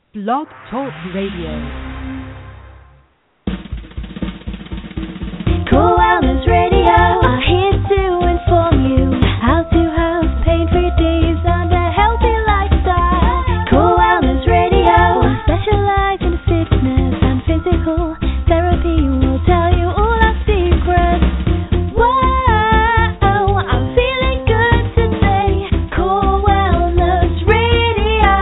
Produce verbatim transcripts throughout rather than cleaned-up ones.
Blog Talk Radio. Core Wellness Radio are here to inform you how to have pain-free days and a healthy lifestyle. Core Wellness Radio specialize in fitness and physical therapy. Will tell you all our secrets. Wow, I'm feeling good today. Core Wellness Radio.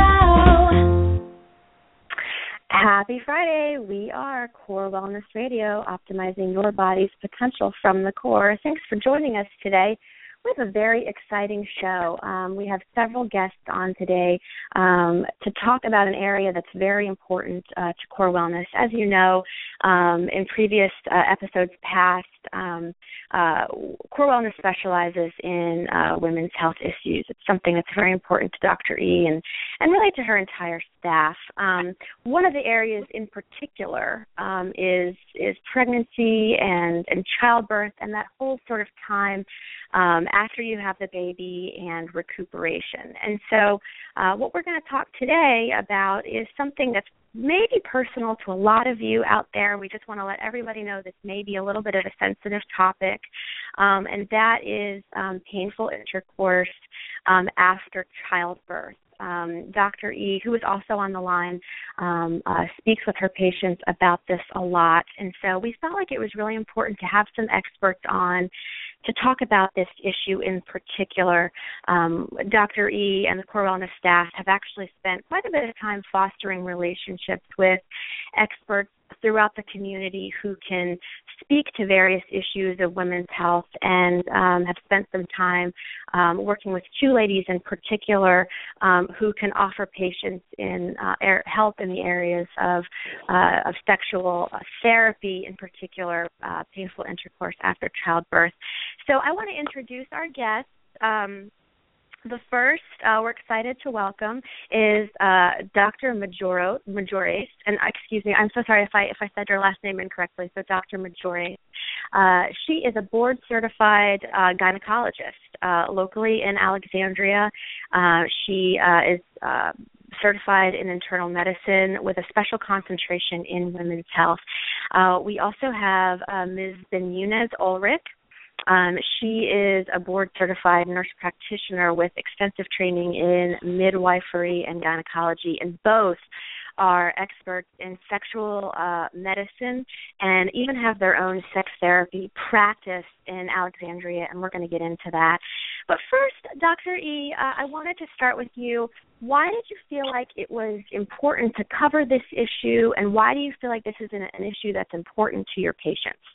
Happy Friday. We are Core Wellness Radio, optimizing your body's potential from the core. Thanks for joining us today. We have a very exciting show. Um, we have several guests on today um, to talk about an area that's very important uh, to Core Wellness. As you know, um, in previous uh, episodes past, um, uh, Core Wellness specializes in uh, women's health issues. It's something that's very important to Doctor E and, and really to her entire staff. Um, one of the areas in particular um, is is pregnancy and, and childbirth and that whole sort of time Um, after you have the baby and recuperation. And so uh, what we're going to talk today about is something that's maybe personal to a lot of you out there. We just want to let everybody know this may be a little bit of a sensitive topic, um, and that is um, painful intercourse um, after childbirth. Um, Doctor E, who is also on the line, um, uh, speaks with her patients about this a lot. And so we felt like it was really important to have some experts on to talk about this issue in particular. Um, Doctor E and the Core Wellness staff have actually spent quite a bit of time fostering relationships with experts throughout the community who can speak to various issues of women's health, and um, have spent some time um, working with two ladies in particular um, who can offer patients in uh, er- help in the areas of, uh, of sexual uh, therapy, in particular uh, painful intercourse after childbirth. So I want to introduce our guests. Um, The first uh, we're excited to welcome is uh, Doctor Majoro, Majores, and uh, excuse me, I'm so sorry if I if I said your last name incorrectly. So Doctor Majores, uh, she is a board-certified uh, gynecologist uh, locally in Alexandria. Uh, she uh, is uh, certified in internal medicine with a special concentration in women's health. Uh, we also have uh, Miz Benunez Ulrich. Um, she is a board-certified nurse practitioner with extensive training in midwifery and gynecology, and both are experts in sexual uh, medicine and even have their own sex therapy practice in Alexandria, and we're going to get into that. But first, Doctor E, uh, I wanted to start with you. Why did you feel like it was important to cover this issue, and why do you feel like this is an, an issue that's important to your patients?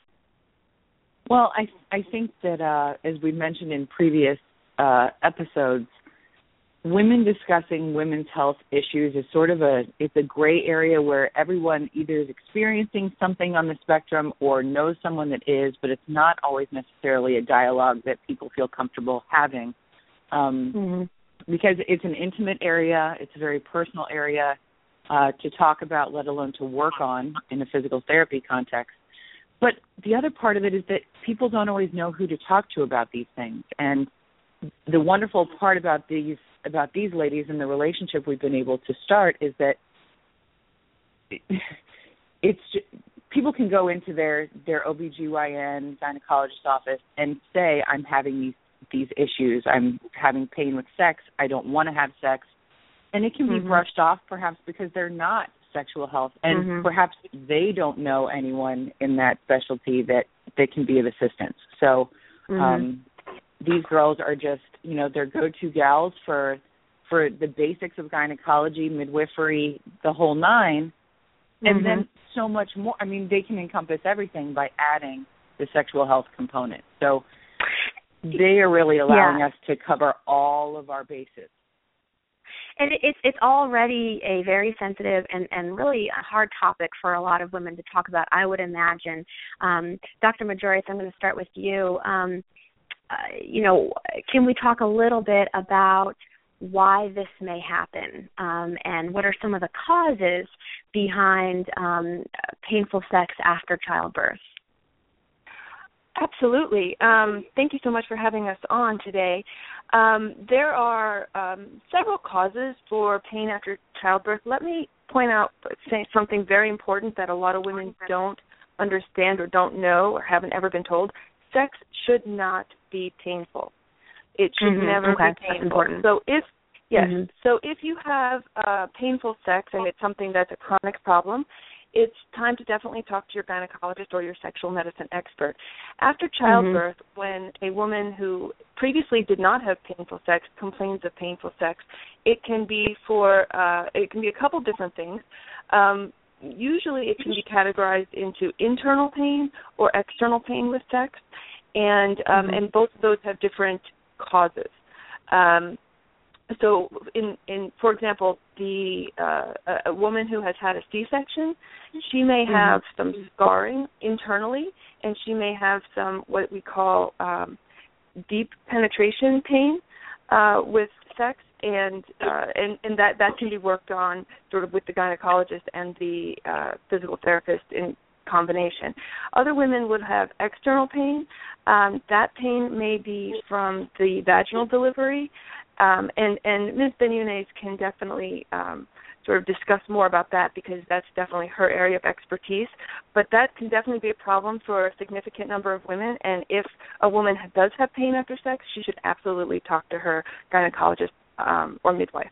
Well, I I think that uh, as we mentioned in previous uh, episodes, women discussing women's health issues is sort of a it's a gray area where everyone either is experiencing something on the spectrum or knows someone that is, but it's not always necessarily a dialogue that people feel comfortable having, um, mm-hmm. because it's an intimate area, it's a very personal area uh, to talk about, let alone to work on in a physical therapy context. But the other part of it is that people don't always know who to talk to about these things. And the wonderful part about these about these ladies and the relationship we've been able to start is that it's people can go into their, their O B G Y N gynecologist office and say, I'm having these, these issues. I'm having pain with sex. I don't want to have sex. And it can be mm-hmm. brushed off perhaps because they're not sexual health, and mm-hmm. perhaps they don't know anyone in that specialty that, that can be of assistance. So mm-hmm. um, these girls are just, you know, they're go-to gals for for the basics of gynecology, midwifery, the whole nine, and mm-hmm. then so much more. I mean, they can encompass everything by adding the sexual health component. So they are really allowing yeah. us to cover all of our bases. And it's it's already a very sensitive and, and really a hard topic for a lot of women to talk about, I would imagine. Um, Doctor Majores, I'm going to start with you. Um, uh, you know, can we talk a little bit about why this may happen, um, and what are some of the causes behind um, painful sex after childbirth? Absolutely. Um, thank you so much for having us on today. Um, there are um, several causes for pain after childbirth. Let me point out say something very important that a lot of women don't understand or don't know or haven't ever been told. Sex should not be painful. It should mm-hmm. never okay. be painful. That's important. So if yes, mm-hmm. so if you have uh, painful sex and it's something that's a chronic problem, it's time to definitely talk to your gynecologist or your sexual medicine expert. After childbirth, mm-hmm. when a woman who previously did not have painful sex complains of painful sex, it can be for uh, it can be a couple different things. Um, usually, it can be categorized into internal pain or external pain with sex, and um, mm-hmm. and both of those have different causes. Um, So, in, in for example, the uh, a, a woman who has had a C-section, she may have mm-hmm. some scarring internally, and she may have some what we call um, deep penetration pain uh, with sex, and uh, and and that, that can be worked on sort of with the gynecologist and the uh, physical therapist in combination. Other women would have external pain. Um, that pain may be from the vaginal delivery. Um, and, and Miz Benyunez can definitely um, sort of discuss more about that because that's definitely her area of expertise. But that can definitely be a problem for a significant number of women. And if a woman does have pain after sex, she should absolutely talk to her gynecologist um, or midwife.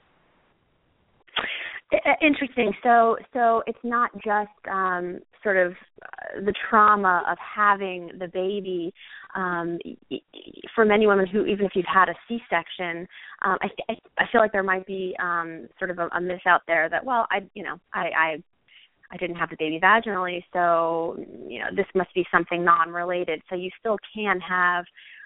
Interesting. So, so it's not just um, sort of uh, the trauma of having the baby. Um, for many women who, even if you've had a C-section, um, I, I feel like there might be um, sort of a, a myth out there that, well, I, you know, I, I, I didn't have the baby vaginally, so you know, this must be something non-related. So you still can have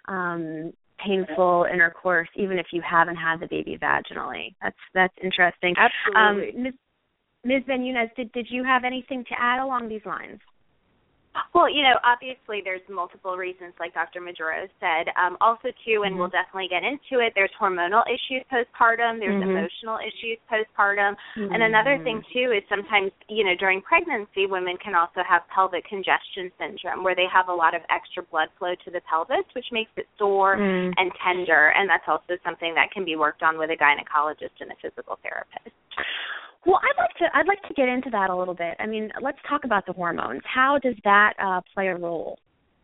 um, painful intercourse even if you haven't had the baby vaginally. That's that's interesting. Absolutely. Um, Miz Miz Benyunez, did did you have anything to add along these lines? Well, you know, obviously there's multiple reasons, like Doctor Medeiros said. Um, also, too, and mm-hmm. we'll definitely get into it, there's hormonal issues postpartum, there's mm-hmm. emotional issues postpartum. Mm-hmm. And another thing, too, is sometimes, you know, during pregnancy, women can also have pelvic congestion syndrome, where they have a lot of extra blood flow to the pelvis, which makes it sore mm-hmm. and tender. And that's also something that can be worked on with a gynecologist and a physical therapist. Well, I'd like to I'd like to get into that a little bit. I mean, let's talk about the hormones. How does that uh, play a role?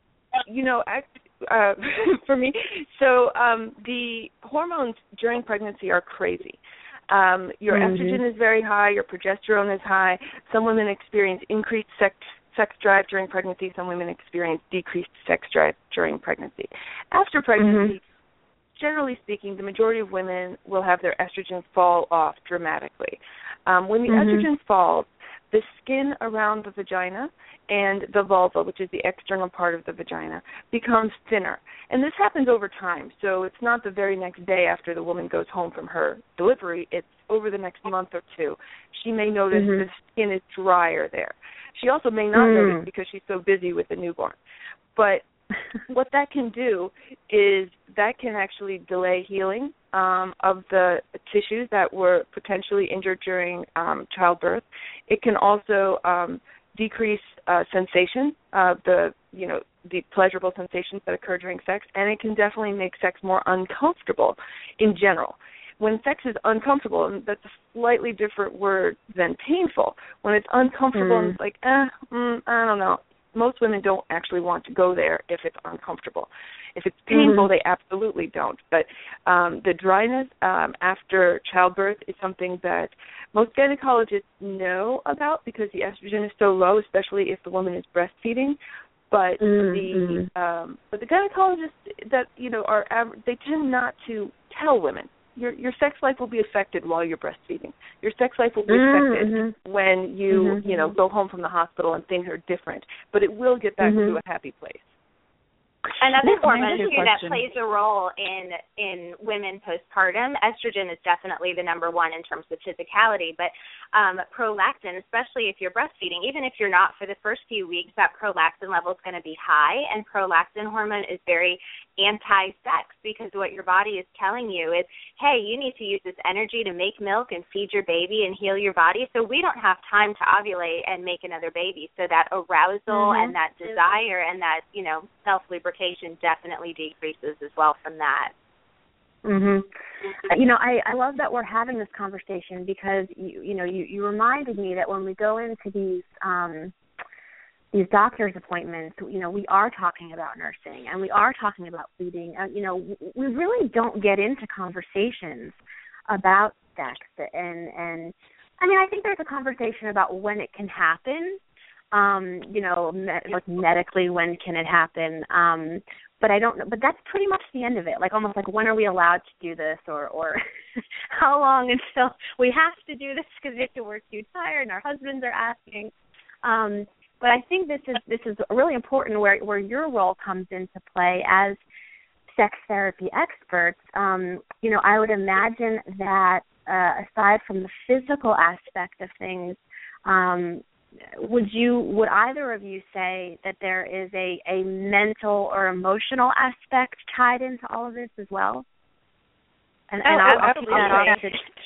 You know, I, uh, for me, so um, the hormones during pregnancy are crazy. Um, your mm-hmm. estrogen is very high. Your progesterone is high. Some women experience increased sex sex drive during pregnancy. Some women experience decreased sex drive during pregnancy. After pregnancy, mm-hmm. generally speaking, the majority of women will have their estrogen fall off dramatically. Um, when the mm-hmm. estrogen falls, the skin around the vagina and the vulva, which is the external part of the vagina, becomes thinner. And this happens over time. So it's not the very next day after the woman goes home from her delivery. It's over the next month or two. She may notice mm-hmm. the skin is drier there. She also may not mm. notice because she's so busy with the newborn. But what that can do is that can actually delay healing um, of the tissues that were potentially injured during um, childbirth. It can also um, decrease uh, sensation of the, you know, the pleasurable sensations that occur during sex, and it can definitely make sex more uncomfortable in general. When sex is uncomfortable, and that's a slightly different word than painful. When it's uncomfortable mm. and it's like, eh, mm, I don't know. Most women don't actually want to go there if it's uncomfortable. If it's painful, mm-hmm. they absolutely don't. But um, the dryness um, after childbirth is something that most gynecologists know about because the estrogen is so low, especially if the woman is breastfeeding. But mm-hmm. the um, but the gynecologists that you know are they tend not to tell women. Your your sex life will be affected while you're breastfeeding. Your sex life will be affected mm-hmm. when you mm-hmm. you know go home from the hospital and things are different. But it will get back mm-hmm. to a happy place. Another hormone too that plays a role in in women postpartum. Estrogen is definitely the number one in terms of physicality, but um, prolactin, especially if you're breastfeeding, even if you're not for the first few weeks, that prolactin level is going to be high, and prolactin hormone is very anti-sex, because what your body is telling you is, hey, you need to use this energy to make milk and feed your baby and heal your body, so we don't have time to ovulate and make another baby. So that arousal mm-hmm. and that desire and that, you know, self-lubrication definitely decreases as well from that. Mhm. You know, I, I love that we're having this conversation, because you you know you, you reminded me that when we go into these um, these doctor's appointments, you know, we are talking about nursing and we are talking about feeding. Uh, you know, we really don't get into conversations about sex, and and I mean, I think there's a conversation about when it can happen. Um, you know, med- like medically, when can it happen? Um, But I don't know. But that's pretty much the end of it. Like almost like, when are we allowed to do this, or or how long until we have to do this because we have to work too tired and our husbands are asking. Um, but I think this is this is really important where where your role comes into play as sex therapy experts. Um, you know, I would imagine that uh, aside from the physical aspect of things, um, Would you? Would either of you say that there is a, a mental or emotional aspect tied into all of this as well? And, oh, and I'll, I'll kick that okay. off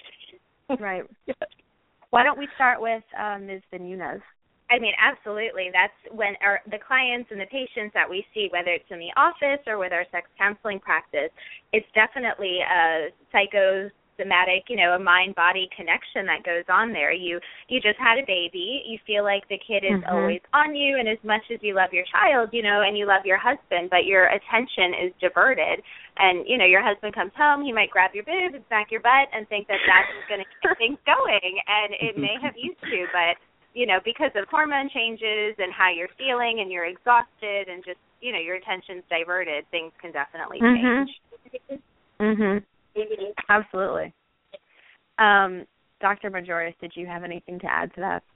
to, right. Why don't we start with uh, Miz Benunez? I mean, absolutely. That's when our, the clients and the patients that we see, whether it's in the office or with our sex counseling practice, it's definitely a psycho. Somatic, you know, a mind-body connection that goes on there. You you just had a baby. You feel like the kid is mm-hmm. always on you, and as much as you love your child, you know, and you love your husband, but your attention is diverted. And, you know, your husband comes home, he might grab your boob and smack your butt and think that that's going to keep things going, and it may have used to, but, you know, because of hormone changes and how you're feeling and you're exhausted and just, you know, your attention's diverted, things can definitely change. Mm-hmm. Absolutely. Um, Doctor Majoris, did you have anything to add to that?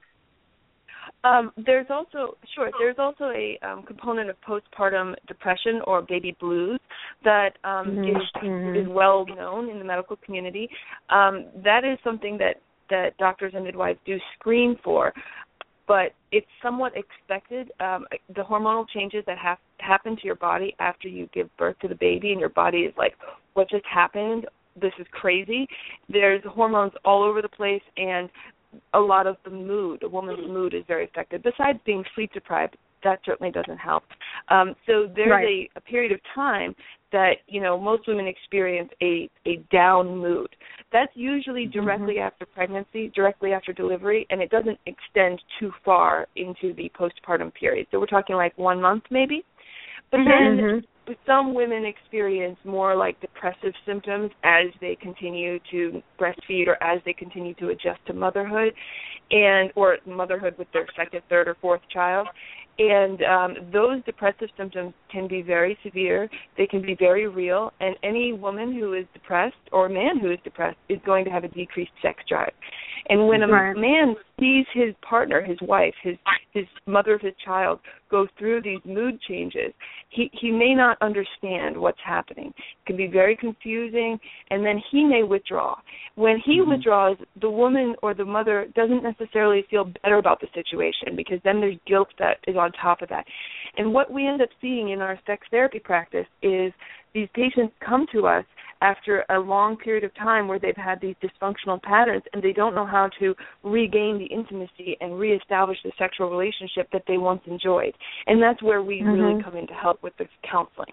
Um, there's also, sure, there's also a um, component of postpartum depression or baby blues that um, mm-hmm. is, mm-hmm. is well known in the medical community. Um, that is something that, that doctors and midwives do screen for, but it's somewhat expected. Um, the hormonal changes that have happen to your body after you give birth to the baby, and your body is like, what just happened? This is crazy. There's hormones all over the place, and a lot of the mood, a woman's mood is very affected. Besides being sleep deprived, that certainly doesn't help. Um, so there's right. a, a period of time that, you know, most women experience a, a down mood. That's usually directly mm-hmm. after pregnancy, directly after delivery, and it doesn't extend too far into the postpartum period. So we're talking like one month maybe. But mm-hmm. then some women experience more like depressive symptoms as they continue to breastfeed or as they continue to adjust to motherhood, and or motherhood with their second, third, or fourth child. And um, those depressive symptoms can be very severe. They can be very real. And any woman who is depressed or a man who is depressed is going to have a decreased sex drive. And when a right. man sees his partner, his wife, his his mother of his child go through these mood changes, he, he may not understand what's happening. It can be very confusing, and then he may withdraw. When he mm-hmm. withdraws, the woman or the mother doesn't necessarily feel better about the situation, because then there's guilt that is on top of that. And what we end up seeing in our sex therapy practice is these patients come to us after a long period of time where they've had these dysfunctional patterns, and they don't know how to regain the intimacy and reestablish the sexual relationship that they once enjoyed. And that's where we mm-hmm. really come in to help with the counseling.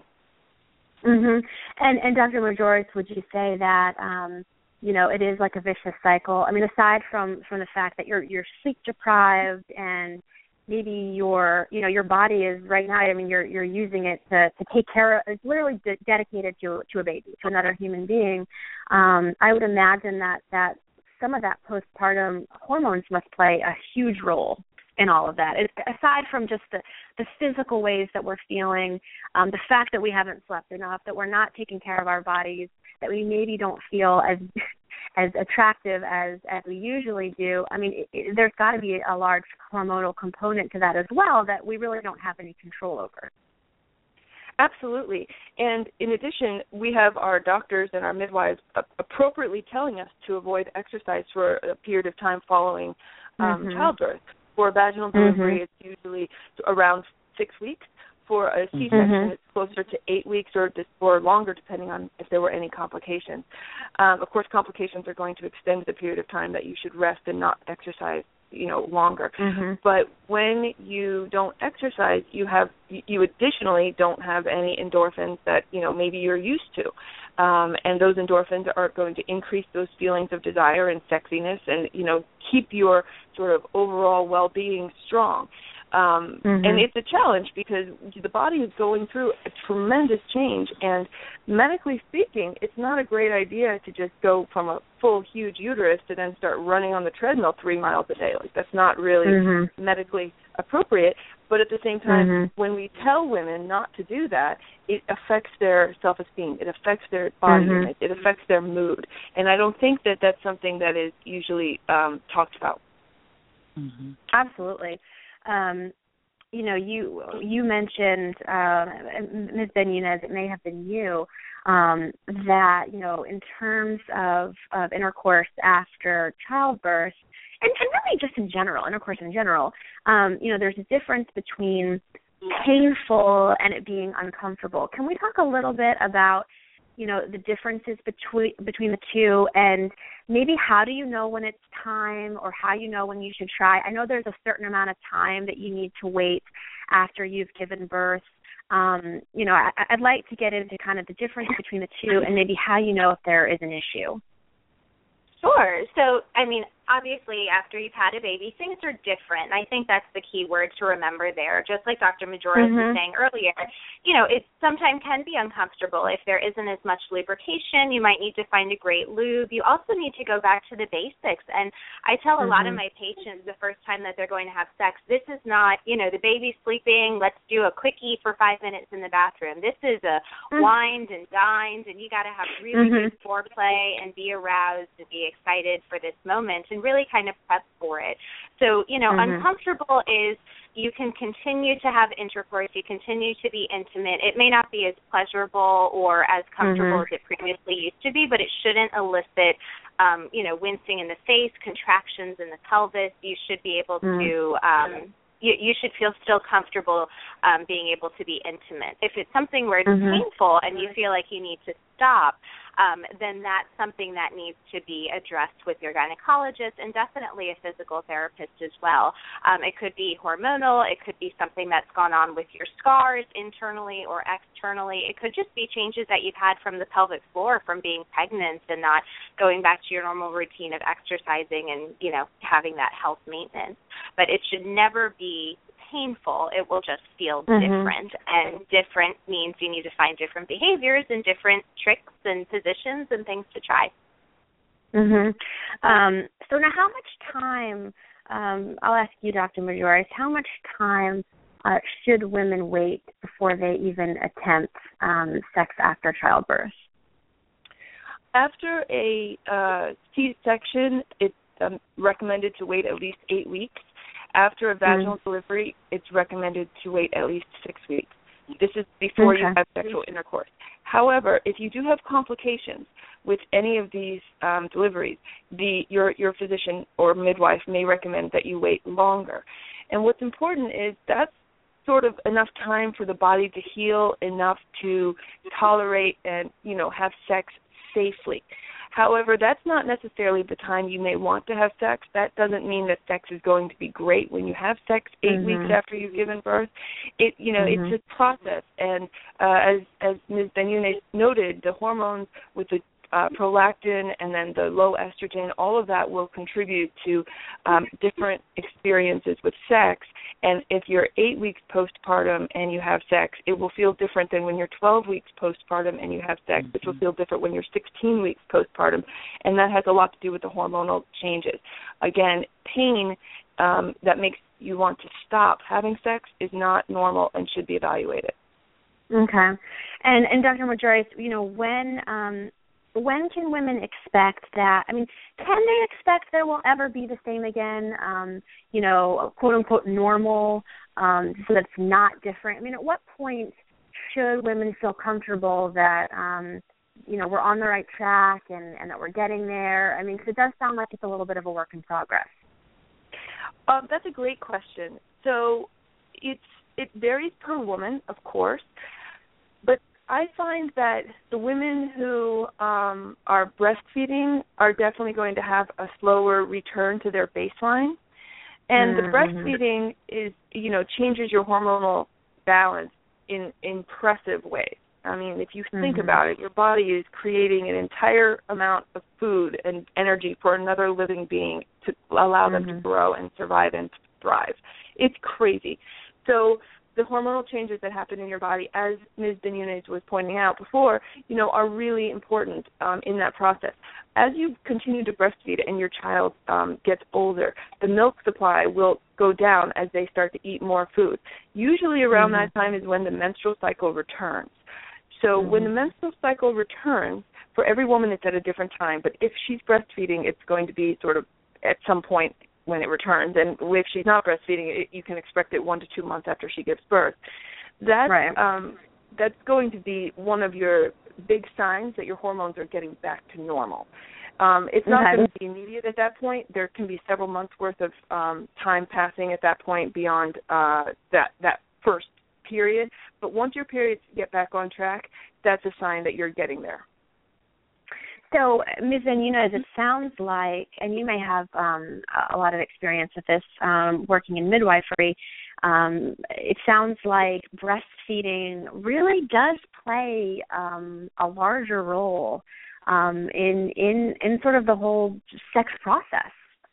Mm-hmm. And, and Doctor Majoris, would you say that, um, you know, it is like a vicious cycle? I mean, aside from, from the fact that you're you're sleep deprived and maybe your, you know, your body is right now, I mean, you're you're using it to, to take care of, it's literally de- dedicated to to a baby, to another human being. Um, I would imagine that, that some of that postpartum hormones must play a huge role in all of that. It's, aside from just the, the physical ways that we're feeling, um, the fact that we haven't slept enough, that we're not taking care of our bodies, that we maybe don't feel as as attractive as, as we usually do. I mean, it, it, there's got to be a large hormonal component to that as well that we really don't have any control over. Absolutely. And in addition, we have our doctors and our midwives appropriately telling us to avoid exercise for a period of time following um, mm-hmm. childbirth. For vaginal delivery, mm-hmm. it's usually around six weeks. For a C-section, mm-hmm. it's closer to eight weeks or or longer, depending on if there were any complications. Um, of course, complications are going to extend the period of time that you should rest and not exercise, you know, longer. Mm-hmm. But when you don't exercise, you have you additionally don't have any endorphins that, you know, maybe you're used to, um, and those endorphins are going to increase those feelings of desire and sexiness, and, you know, keep your sort of overall well-being strong. Um, mm-hmm. And it's a challenge because the body is going through a tremendous change, and medically speaking, it's not a great idea to just go from a full, huge uterus to then start running on the treadmill three miles a day. Like, that's not really mm-hmm. medically appropriate. But at the same time, mm-hmm. when we tell women not to do that, it affects their self-esteem. It affects their body mm-hmm. image. It affects their mood. And I don't think that that's something that is usually um, talked about. Mm-hmm. Absolutely. Um, you know, you you mentioned, uh, Miz Ben-Yunez, it may have been you, um, that, you know, in terms of, of intercourse after childbirth, and, and really just in general, intercourse in general, um, you know, there's a difference between painful and it being uncomfortable. Can we talk a little bit about, you know, the differences between between the two, and maybe how do you know when it's time, or how you know when you should try? I know there's a certain amount of time that you need to wait after you've given birth. Um, you know, I, I'd like to get into kind of the difference between the two, and maybe how you know if there is an issue. Sure. So, I mean, obviously, after you've had a baby, things are different. I think that's the key word to remember there. Just like Doctor Majoros mm-hmm. was saying earlier, you know, it sometimes can be uncomfortable. If there isn't as much lubrication, you might need to find a great lube. You also need to go back to the basics. And I tell mm-hmm. a lot of my patients the first time that they're going to have sex, this is not, you know, the baby's sleeping, let's do a quickie for five minutes in the bathroom. This is a mm-hmm. wined and dined, and you got to have really mm-hmm. good foreplay and be aroused and be excited for this moment, and really kind of prep for it. So, you know, mm-hmm. uncomfortable is you can continue to have intercourse, you continue to be intimate. It may not be as pleasurable or as comfortable mm-hmm. as it previously used to be, but it shouldn't elicit, um, you know, wincing in the face, contractions in the pelvis. You should be able mm-hmm. to, um, you, you should feel still comfortable um, being able to be intimate. If it's something where it's mm-hmm. painful and you feel like you need to stop, Um, then that's something that needs to be addressed with your gynecologist, and definitely a physical therapist as well. Um, it could be hormonal. It could be something that's gone on with your scars internally or externally. It could just be changes that you've had from the pelvic floor from being pregnant and not going back to your normal routine of exercising and, you know, having that health maintenance. But it should never be painful. It will just feel mm-hmm. different, and different means you need to find different behaviors and different tricks and positions and things to try. Mm-hmm. Um, so now how much time, um, I'll ask you, Doctor Majoros, how much time uh, should women wait before they even attempt um, sex after childbirth? After a uh, C-section, it's um, recommended to wait at least eight weeks. After a vaginal mm-hmm. delivery, it's recommended to wait at least six weeks. This is before okay. you have sexual intercourse. However, if you do have complications with any of these um, deliveries, the your your physician or midwife may recommend that you wait longer. And what's important is that's sort of enough time for the body to heal, enough to tolerate and, you know, have sex safely. However, that's not necessarily the time you may want to have sex. That doesn't mean that sex is going to be great when you have sex eight mm-hmm. weeks after you've given birth. It, you know, mm-hmm. it's a process, and uh, as as Miz Ben-Yunez noted, the hormones with the uh, prolactin and then the low estrogen, all of that will contribute to um, different experiences with sex. And if you're eight weeks postpartum and you have sex, it will feel different than when you're twelve weeks postpartum and you have sex, which will feel different when you're sixteen weeks postpartum. And that has a lot to do with the hormonal changes. Again, pain um, that makes you want to stop having sex is not normal and should be evaluated. Okay. And, and Doctor Majoros, you know, when um, when can women expect that? I mean, can they expect there will ever be the same again, um, you know, quote-unquote normal, um, so that's not different? I mean, at what point should women feel comfortable that, um, you know, we're on the right track and, and that we're getting there? I mean, because it does sound like it's a little bit of a work in progress. Um, that's a great question. So it's it varies per woman, of course, but I find that the women who um, are breastfeeding are definitely going to have a slower return to their baseline. And mm-hmm. the breastfeeding is, you know, changes your hormonal balance in impressive ways. I mean, if you think mm-hmm. about it, your body is creating an entire amount of food and energy for another living being to allow mm-hmm. them to grow and survive and thrive. It's crazy. So the hormonal changes that happen in your body, as Miz Benunez was pointing out before, you know, are really important um, in that process. As you continue to breastfeed and your child um, gets older, the milk supply will go down as they start to eat more food. Usually around mm-hmm. that time is when the menstrual cycle returns. So mm-hmm. when the menstrual cycle returns, for every woman it's at a different time, but if she's breastfeeding, it's going to be sort of at some point when it returns, and if she's not breastfeeding, it, you can expect it one to two months after she gives birth. That's, right. um, that's going to be one of your big signs that your hormones are getting back to normal. Um, it's not okay. going to be immediate at that point. There can be several months' worth of um, time passing at that point beyond uh, that, that first period. But once your periods get back on track, that's a sign that you're getting there. So, Miz Benunez, it sounds like, and you may have um, a lot of experience with this um, working in midwifery, um, it sounds like breastfeeding really does play um, a larger role um, in, in, in sort of the whole sex process.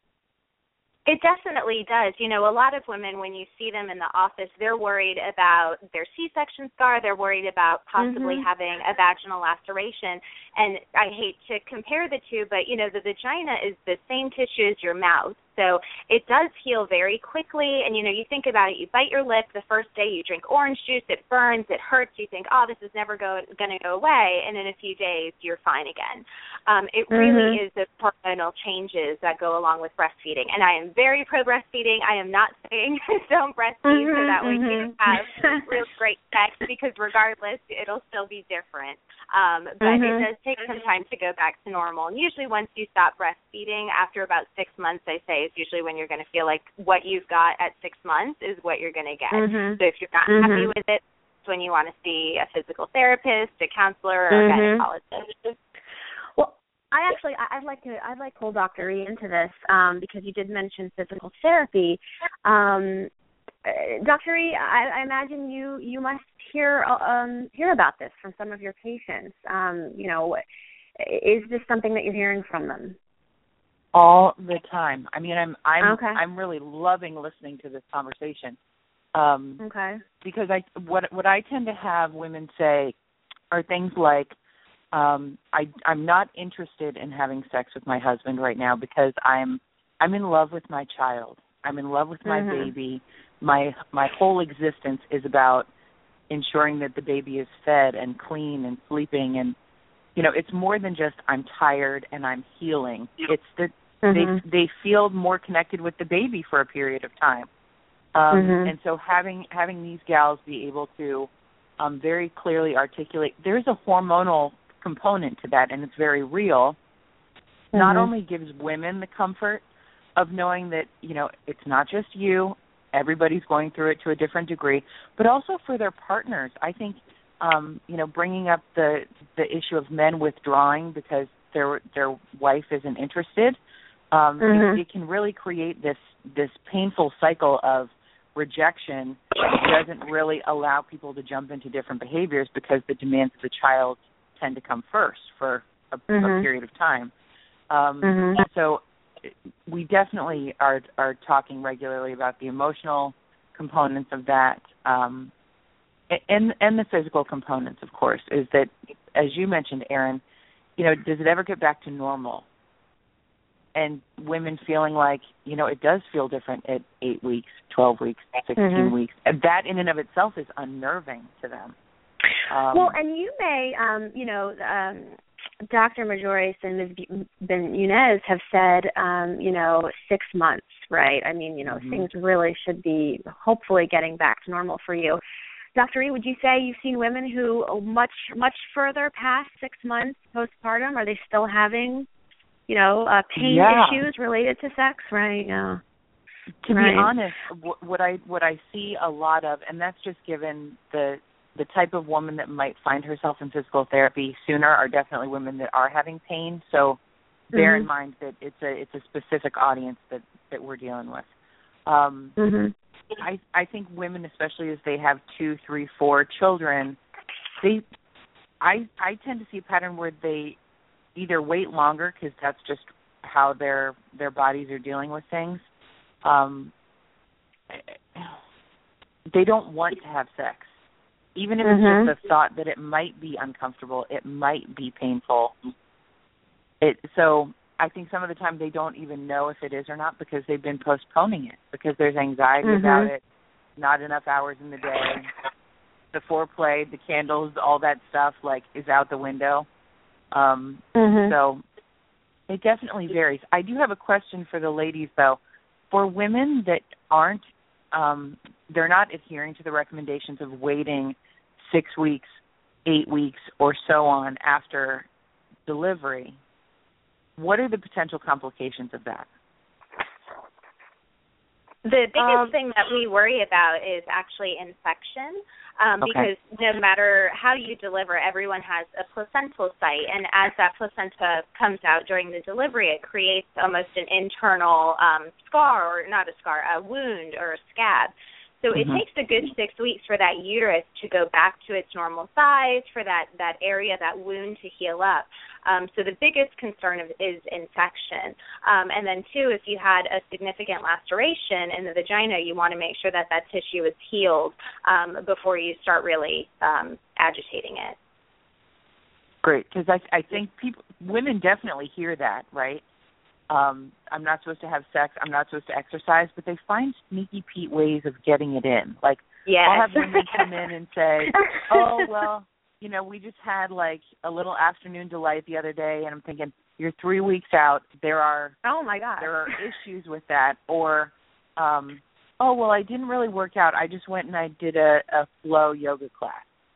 It definitely does. You know, a lot of women, when you see them in the office, they're worried about their C-section scar. They're worried about possibly mm-hmm. having a vaginal laceration. And I hate to compare the two, but, you know, the vagina is the same tissue as your mouth. So it does heal very quickly. And, you know, you think about it, you bite your lip the first day, you drink orange juice, it burns, it hurts. You think, oh, this is never go, going to go away. And in a few days, you're fine again. Um, it mm-hmm. really is the hormonal changes that go along with breastfeeding. And I am very pro-breastfeeding. I am not saying don't breastfeed mm-hmm, so that way mm-hmm. you have real great sex, because regardless, it'll still be different. Um, but mm-hmm. it does take some time to go back to normal. And usually once you stop breastfeeding, after about six months, they say, is usually when you're going to feel like what you've got at six months is what you're going to get. Mm-hmm. So if you're not mm-hmm. happy with it, it's when you want to see a physical therapist, a counselor, or mm-hmm. a gynecologist. Well, I actually, I'd like to, I'd like to pull Doctor E into this um, because you did mention physical therapy. Um, uh, Doctor E, I, I imagine you, you must hear, um, hear about this from some of your patients. Um, you know, is this something that you're hearing from them? All the time. I mean, I'm I'm okay. I'm really loving listening to this conversation. Um, okay. Because I what what I tend to have women say are things like, um, I I'm not interested in having sex with my husband right now because I'm I'm in love with my child. I'm in love with my mm-hmm. baby. My my whole existence is about ensuring that the baby is fed and clean and sleeping, and you know, it's more than just I'm tired and I'm healing. It's that mm-hmm. they they feel more connected with the baby for a period of time. Um, mm-hmm. And so having having these gals be able to um, very clearly articulate, there's a hormonal component to that, and it's very real. Mm-hmm. Not only gives women the comfort of knowing that, you know, it's not just you, everybody's going through it to a different degree, but also for their partners. I think Um, you know, bringing up the the issue of men withdrawing because their their wife isn't interested, um, mm-hmm. it, it can really create this this painful cycle of rejection that doesn't really allow people to jump into different behaviors because the demands of the child tend to come first for a, mm-hmm. a period of time. Um, mm-hmm. And so we definitely are are talking regularly about the emotional components of that. Um, And and the physical components, of course, is that, as you mentioned, Erin, you know, does it ever get back to normal? And women feeling like, you know, it does feel different at eight weeks, twelve weeks, sixteen mm-hmm. weeks. And that in and of itself is unnerving to them. Um, well, and you may, um, you know, um, Doctor Majores and Miz Benunez have said, um, you know, six months, right? I mean, you know, mm-hmm. things really should be hopefully getting back to normal for you. Doctor E, would you say you've seen women who are much, much further past six months postpartum? Are they still having, you know, uh, pain yeah. issues related to sex? Right, yeah. To right. be honest, what I what I see a lot of, and that's just given the the type of woman that might find herself in physical therapy sooner, are definitely women that are having pain. So bear mm-hmm. in mind that it's a it's a specific audience that, that we're dealing with. Um, mm-hmm. I I think women, especially as they have two, three, four children, they I I tend to see a pattern where they either wait longer because that's just how their their bodies are dealing with things. Um, they don't want to have sex, even if mm-hmm. it's just the thought that it might be uncomfortable, it might be painful. It so. I think some of the time they don't even know if it is or not because they've been postponing it because there's anxiety mm-hmm. about it, not enough hours in the day, the foreplay, the candles, all that stuff like is out the window. Um, mm-hmm. So it definitely varies. I do have a question for the ladies though. For women that aren't, um, they're not adhering to the recommendations of waiting six weeks, eight weeks, or so on after delivery. What are the potential complications of that? The biggest um, thing that we worry about is actually infection, um, okay. because no matter how you deliver, everyone has a placental site, and as that placenta comes out during the delivery, it creates almost an internal um, scar, or not a scar, a wound or a scab. So it mm-hmm. takes a good six weeks for that uterus to go back to its normal size, for that, that area, that wound to heal up. Um, so the biggest concern is infection. Um, and then, two, if you had a significant laceration in the vagina, you want to make sure that that tissue is healed um, before you start really um, agitating it. Great, because I, I think people, women definitely hear that, right? Um, I'm not supposed to have sex, I'm not supposed to exercise, but they find sneaky Pete ways of getting it in. Like, yes. I'll have women come in and say, oh, well, you know, we just had, like, a little afternoon delight the other day, and I'm thinking, you're three weeks out, there are oh my God. there are issues with that. Or, um, oh, well, I didn't really work out. I just went and I did a, a flow yoga class.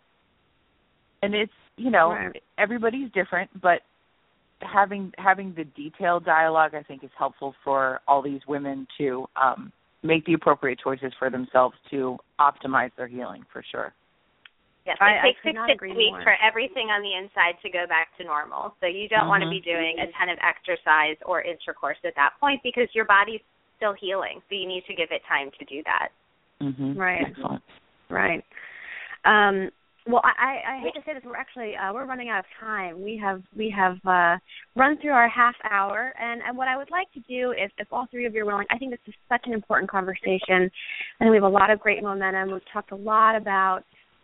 And it's, you know, right. everybody's different, but having having the detailed dialogue, I think, is helpful for all these women to um, make the appropriate choices for themselves to optimize their healing, for sure. Yes, I, it takes I six, six weeks more. for everything on the inside to go back to normal. So you don't mm-hmm. want to be doing a ton of exercise or intercourse at that point because your body's still healing. So you need to give it time to do that. Mm-hmm. Right. Excellent. Right. Um, Well, I, I hate to say this, we're actually uh, we're running out of time. We have we have uh, run through our half hour, and, and what I would like to do, if, if all three of you are willing, I think this is such an important conversation, and we have a lot of great momentum. We've talked a lot about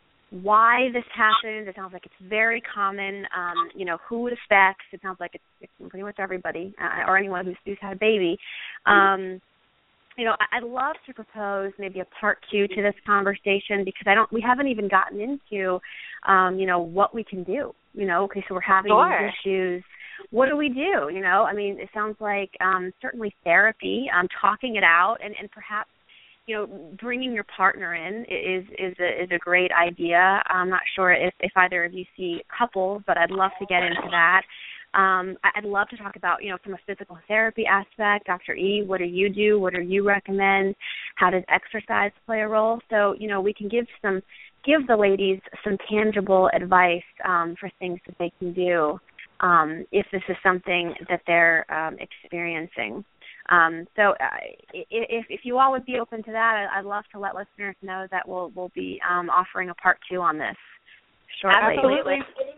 why this happens. It sounds like it's very common. Um, you know, who it affects. It sounds like it's, it's pretty much everybody uh, or anyone who's, who's had a baby. Um, You know, I'd love to propose maybe a part two to this conversation because I don't. We haven't even gotten into, um, you know, what we can do. You know, okay, so we're having sure. these issues. What do we do? You know, I mean, it sounds like um, certainly therapy, um, talking it out, and, and perhaps, you know, bringing your partner in is is a, is a great idea. I'm not sure if, if either of you see couples, but I'd love to get into that. Um, I'd love to talk about, you know, from a physical therapy aspect, Doctor E, what do you do? What do you recommend? How does exercise play a role? So, you know, we can give some, give the ladies some tangible advice um, for things that they can do um, if this is something that they're um, experiencing. Um, so uh, if, if you all would be open to that, I'd love to let listeners know that we'll, we'll be um, offering a part two on this shortly. Absolutely.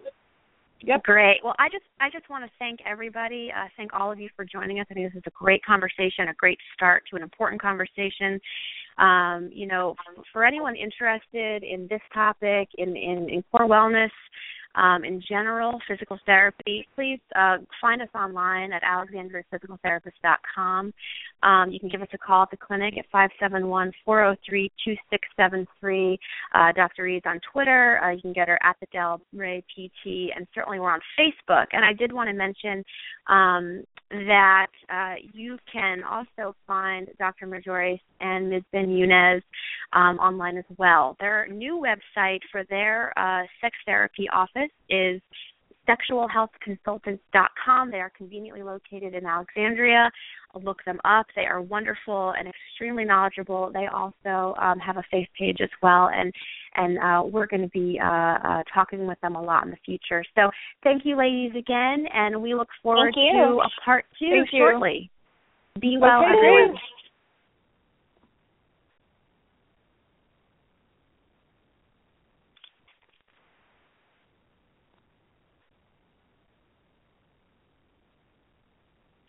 Yep. Great. Well, I just I just want to thank everybody, uh, thank all of you for joining us. I think this is a great conversation, a great start to an important conversation. Um, you know, for anyone interested in this topic, in, in, in core wellness, um, in general, physical therapy, please uh, find us online at alexandria physical therapist dot com. Um, you can give us a call at the clinic at five seven one, four oh three, two six seven three. Uh, Doctor Reed's on Twitter. Uh, you can get her at the Del Ray P T, and certainly we're on Facebook. And I did want to mention um, that uh, you can also find Doctor Majores and Miz Ben Yunez um, online as well. Their new website for their uh, sex therapy office is sexual health consultants dot com. They are conveniently located in Alexandria. Look them up. They are wonderful and extremely knowledgeable. They also um, have a faith page as well, and and uh, we're going to be uh, uh, talking with them a lot in the future. So thank you, ladies, again, and we look forward to a part two thank shortly. You. Be well, okay, everyone.